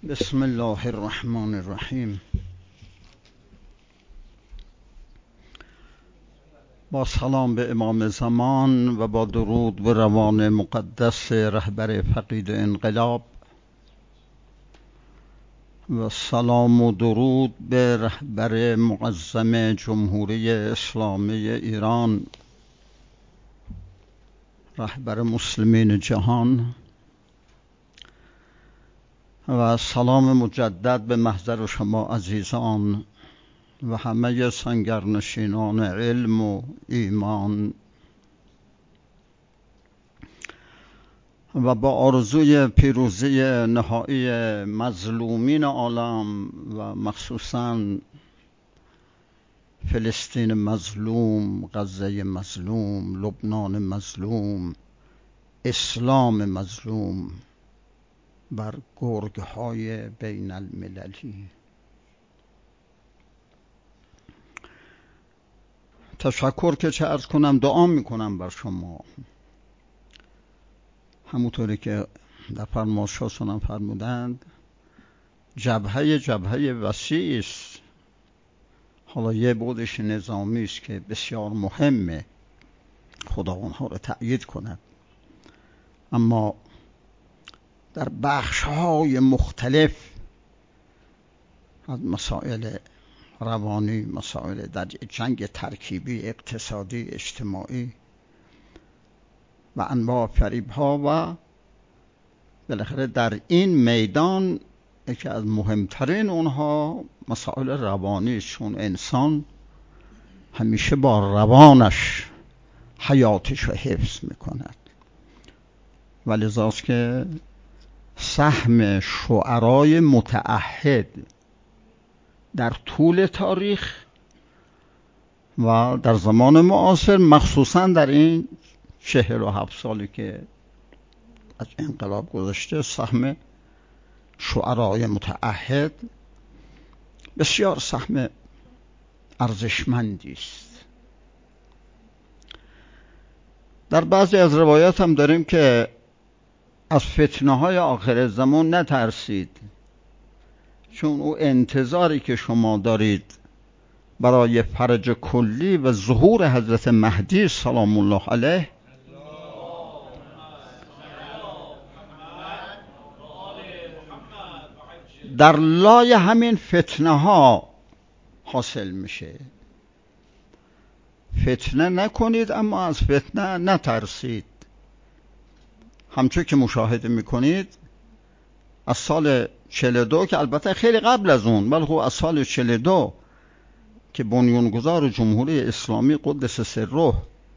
بسم الله الرحمن الرحیم. با سلام به امام زمان و با درود به روان مقدس رهبر فقید انقلاب و سلام و درود به رهبر معظم جمهوری اسلامی ایران، رهبر مسلمین جهان، و سلام مجدد به محضر شما عزیزان و همه سنگرنشینان علم و ایمان، و با آرزوی پیروزی نهایی مظلومین عالم و مخصوصاً فلسطین مظلوم، غزه مظلوم، لبنان مظلوم، اسلام مظلوم بر گرگ‌های بین المللی. تشکر که چه عرض کنم، دعا میکنم بر شما، همونطوری که در فرمایشاتون فرمودند. جبهه وسیعی است، حالا یه بودش نظامی است که بسیار مهمه، خدا اونها رو تأیید کند، اما در بخش‌های مختلف از مسائل روانی، مسائل در جنگ ترکیبی، اقتصادی، اجتماعی و انواع فریب‌ها، و بالاخره در این میدان یکی از مهمترین اونها مسائل روانی، چون انسان همیشه با روانش حیاتش رو حفظ میکند، ولذاست که سهم شعرای متعهد در طول تاریخ و در زمان معاصر، مخصوصا در این 47 سالی که از انقلاب گذشته، سهم شعرای متعهد بسیار سهم ارزشمندی است. در بعضی از روایات هم داریم که از فتنه‌های آخر زمان نترسید، چون او انتظاری که شما دارید برای فرج کلی و ظهور حضرت مهدی سلام الله علیه در لای همین فتنه ها حاصل میشه. فتنه نکنید اما از فتنه نترسید. همچون که مشاهده میکنید از سال 42، که البته خیلی قبل از اون، ولی خب از سال 42 که بنیانگذار جمهوری اسلامی قدس سره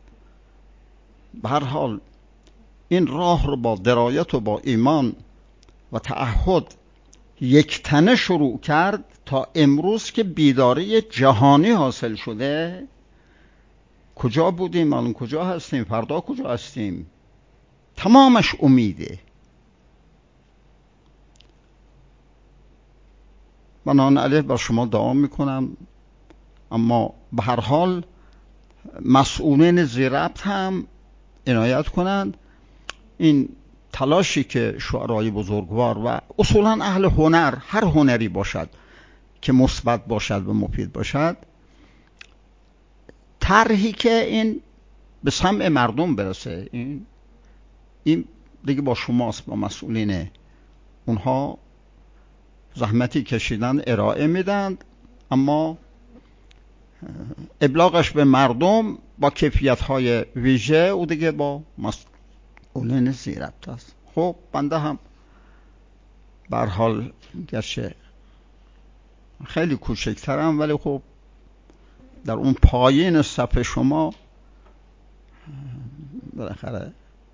به هر حال این راه رو با درایت و با ایمان و تعهد یک تنه شروع کرد تا امروز که بیداری جهانی حاصل شده. کجا بودیم، الان کجا هستیم، فردا کجا هستیم؟ تمامش امیده. بنابراین بر شما دعا میکنم، اما به هر حال مسئولین ذی-ربط هم عنایت کنند این تلاشی که شعرای بزرگوار و اصولا اهل هنر، هر هنری باشد که مثبت باشد و مفید باشد، طرحی که این به سمع مردم برسه، این دیگه با شماست، با مسئولین. اونها زحمتی کشیدن، ارائه میدن، اما ابلاغش به مردم با کیفیت‌های ویژه او دیگه با مسئولین ذی-ربط است. خب بنده هم به هر حال گرچه خیلی کوچکترم، ولی خب در اون پایین صف شما بالاخره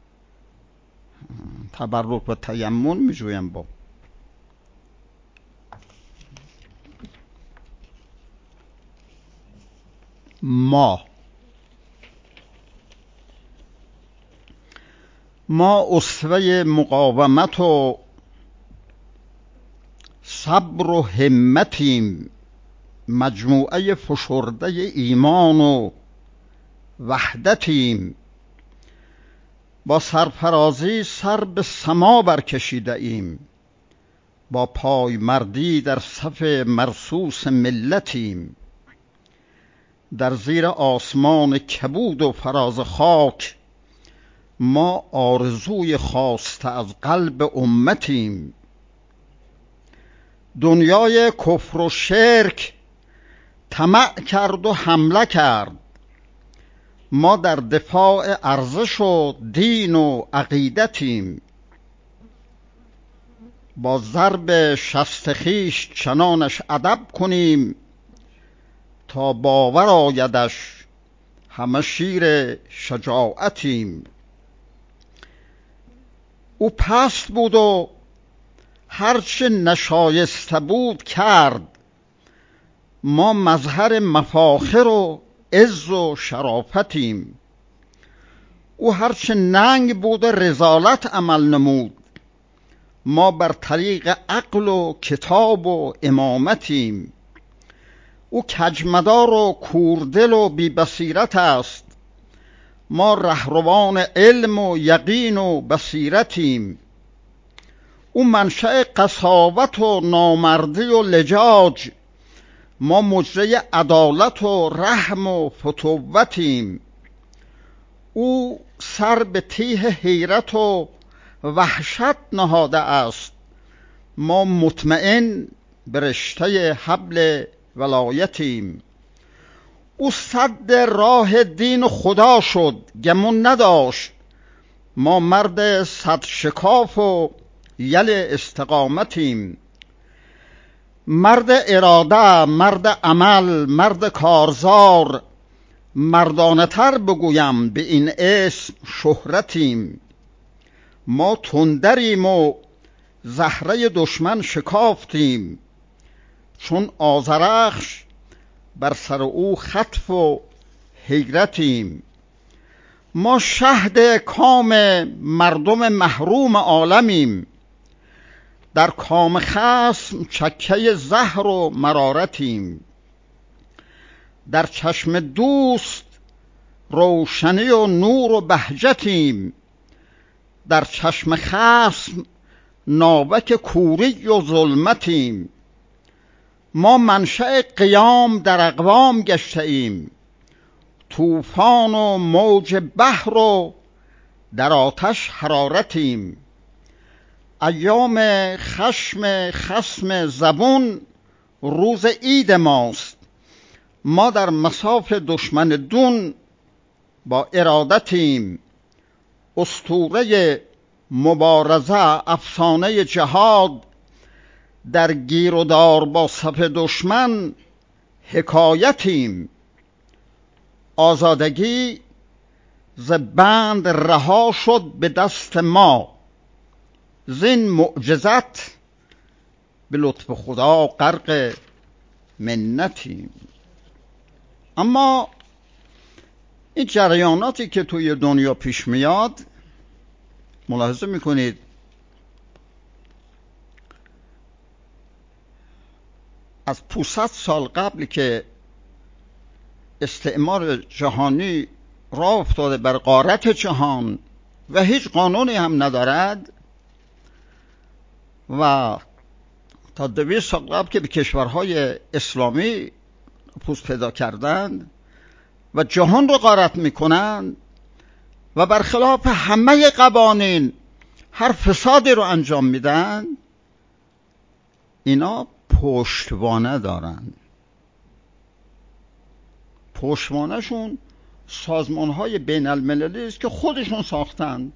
تبرک و تیمن میجویم. با ما اسوه مقاومت و صبر و همتیم، مجموعه فشرده ایمان و وحدتیم، با سرفرازی سر به سما برکشیده ایم، با پای مردی در صف مرصوص ملتیم. در زیر آسمان کبود و فراز خاک ما آرزوی خواسته از قلب امتیم. دنیای کفر و شرک طمع کرد و حمله کرد، ما در دفاع ارزش و دین و عقیدتیم. با ضرب شست خویش چنانش ادب کنیم تا باور آیدش همه شیر شجاعتیم. او پست بود و هرچه نشایسته بود کرد، ما مظهر مفاخر و عز و شرافتیم. او هرچه ننگ بود رذالت عمل نمود، ما بر طریق عقل و کتاب و امامتیم. او کجمدار و کوردل و بی بصیرت است، ما رهروان علم و یقین و بصیرتیم. او منشأ قساوت و نامردی و لجاج، ما مجری عدالت و رحم و فتوتیم. او سر به تیه حیرت و وحشت نهاده است، ما مطمئن به رشته حبل ولایتیم. او سد راه دین خدا شد، گمون نداشت، ما مرد صد شکاف و یل استقامتیم. مرد اراده، مرد عمل، مرد کارزار، مردانه تر بگویم به این اسم شهرتیم. ما تندریم و زهره دشمن شکافتیم، چون آذرخش بر سر او خطف و حیرتیم. ما شهد کام مردم محروم عالمیم، در کام خصم چکه زهر و مرارتیم. در چشم دوست روشنی و نور و بهجتیم، در چشم خصم ناوک کوری و ظلمتیم. ما منشأ قیام در اقوام گشته ایم، طوفان و موج بحر و در آتش حرارتیم. ایام خشم خصم زبون روز عید ماست، ما در مصاف دشمن دون با ارادتیم. اسطوره مبارزه، افسانه جهاد، در گیر و دار با صف دشمن حکایتیم. آزادگی ز بند رها شد به دست ما، زین معجزت به لطف خدا غرق منتیم. اما این جریاناتی که توی دنیا پیش میاد، ملاحظه میکنید از 500 سال قبل که استعمار جهانی راه افتاده بر قارت جهان و هیچ قانونی هم ندارد، و تا 200 سال قبل که به کشورهای اسلامی پوست پیدا کردند و جهان رو غارت میکنند و برخلاف همه قوانین هر فسادی رو انجام میدن، اینا پشتوانه دارن. پشتوانهشون سازمانهای بین المللی است که خودشون ساختن.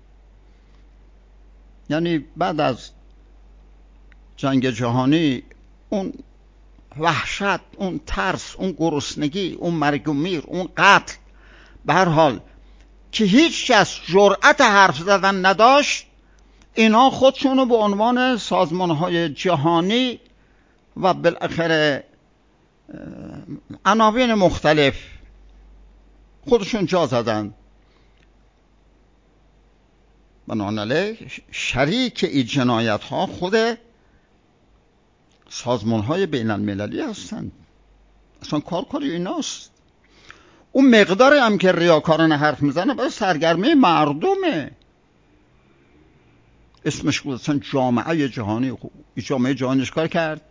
یعنی بعد از جنگ جهانی اون وحشت، اون ترس، اون گرسنگی، اون مرگ و میر، اون قتل، به هر حال که هیچ کس جرأت حرف زدن نداشت، اینا خودشونو به عنوان سازمانهای جهانی و بالاخره عناوین مختلف خودشون جا زدن. بنابراین شریک این جنایت ها خود سازمان های بین المللی هستند. اصلا کاری ایناست. اون مقداری هم که ریاکارانه حرف میزنه برای سرگرمی مردمه. اسمش گذاشتن جامعه جهانی. خوب این جامعه جهانی چیکار کرد؟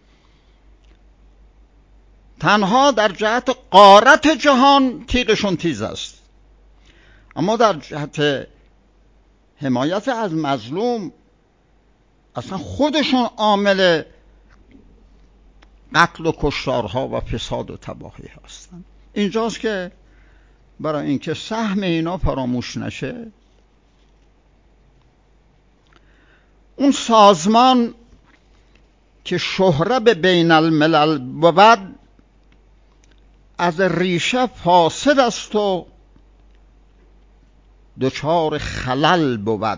تنها در جهت غارت جهان تیغشون تیز است، اما در جهت حمایت از مظلوم اصلا خودشون عامل قتل و کشتارها و فساد و تباهی هستند. اینجاست که برای اینکه سهم اینا فراموش نشه، اون سازمان که شهره به بین الملل بود از ریشه فاسد است و دچار خلل بود.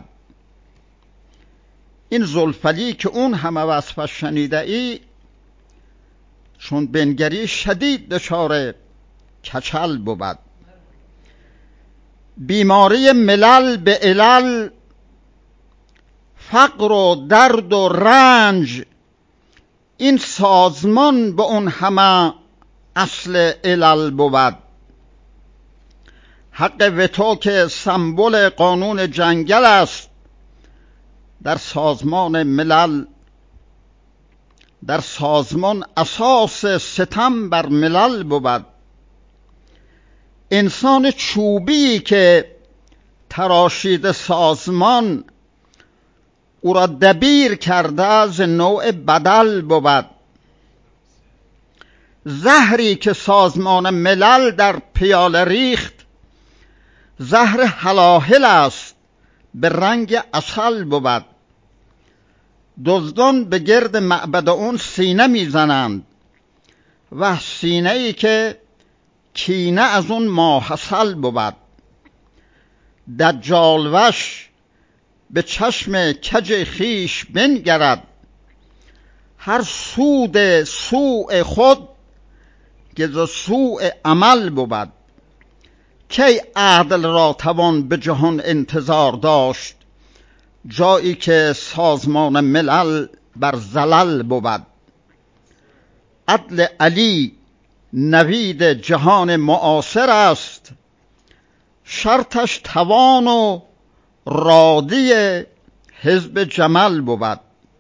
این زلفلی که اون همه وصفش شنیده ای، چون بنگری شدید دچار کچل بود. بیماری ملل به علل، فقر و درد و رنج، این سازمان به اون همه اصل علل بود. حق وتو که سمبل قانون جنگل است، در سازمان ملل، در سازمان اساس ستم بر ملل بود. انسان چوبی که تراشید سازمان، او را دبیر کرده از نوع بدل بود. زهری که سازمان ملل در پیاله ریخت، زهر هلاهل است به رنگ عسل بود. دزدان به گرد معبد اون سینه میزنند، و سینه ای که کینه از اون ماحصل بود. دجالوش به چشم کج خیش بنگرد، هر سود سوء خود که ز سوء عمل بود. کی عدل را توان به جهان انتظار داشت، جایی که سازمان ملل بر زلل بود. عدل علی نوید جهان معاصر است، شرطش توان و رادی حزب جمل بود.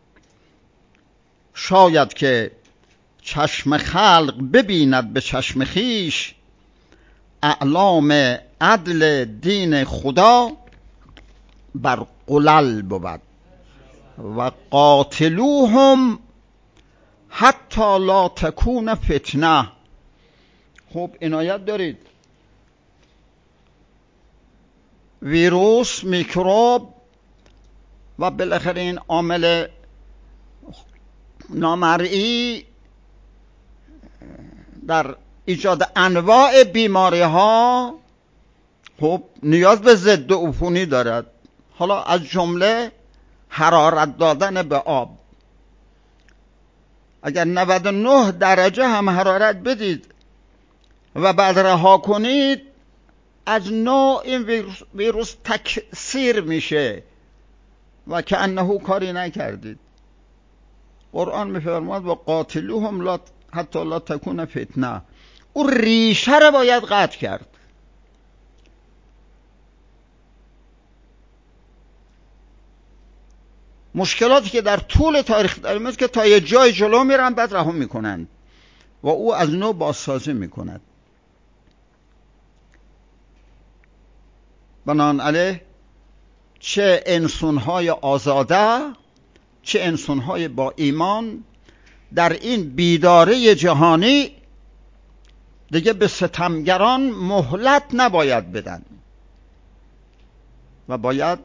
شاید که چشم خلق ببیند به چشم خیش، اعلام عدل دین خدا بر قلل بود. و قاتلوهم حتی لا تکون فتنه. خوب عنایت دارید، ویروس، میکروب و بالاخره این عامل نامرئی در ایجاد انواع بیماری ها خب نیاز به ضد عفونی دارد. حالا از جمله حرارت دادن به آب. اگر 99 درجه هم حرارت بدید و بعد رها کنید، از نوع این ویروس تکثیر میشه و کأنه کاری نکردید. قرآن میفرماد و قاتلوهم حتی لا تکون فتنه. او ریشه رو باید قطع کرد. مشکلاتی که در طول تاریخ داریم است که تا یه جای جلو میرن بعد رها میکنند و او از نو بازسازی میکند. بنابراین چه انسانهای آزاده، چه انسانهای با ایمان در این بیداری جهانی دیگه به ستمگران مهلت نباید بدن و باید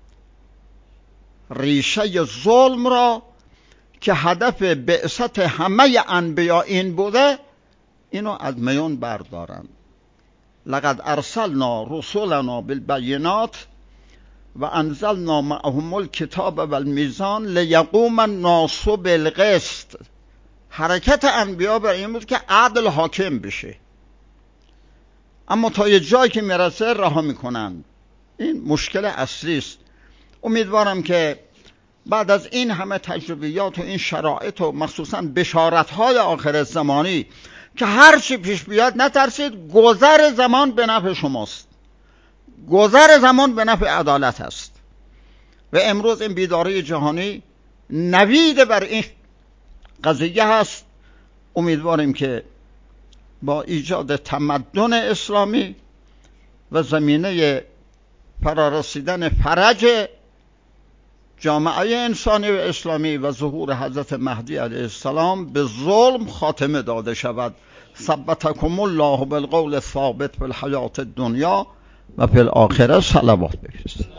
ریشه ظلم را که هدف بعثت همه انبیا این بوده، اینو از میان بردارند. لقد ارسلنا رسولنا بالبینات و انزلنا معهم الکتاب والمیزان لیقوم الناس بالقسط. حرکت انبیا بر این بود که عدل حاکم بشه، اما تا یه جایی که میرسه رها میکنن. این مشکل اصلی است. امیدوارم که بعد از این همه تجربیات و این شرایط و مخصوصا بشارت‌های آخر زمانی که هر چی پیش بیاد نترسید، گذر زمان به نفع شماست، گذر زمان به نفع عدالت است. و امروز این بیداری جهانی نوید بر این قضیه هست. امیدواریم که با ایجاد تمدن اسلامی و زمینه فرارسیدن فرج جامعه انسانی و اسلامی و ظهور حضرت مهدی علیه السلام به ظلم خاتمه داده شود. ثبتکم الله بالقول الثابت فی الحیات الدنیا و فی الاخره. صلوات بفرستید.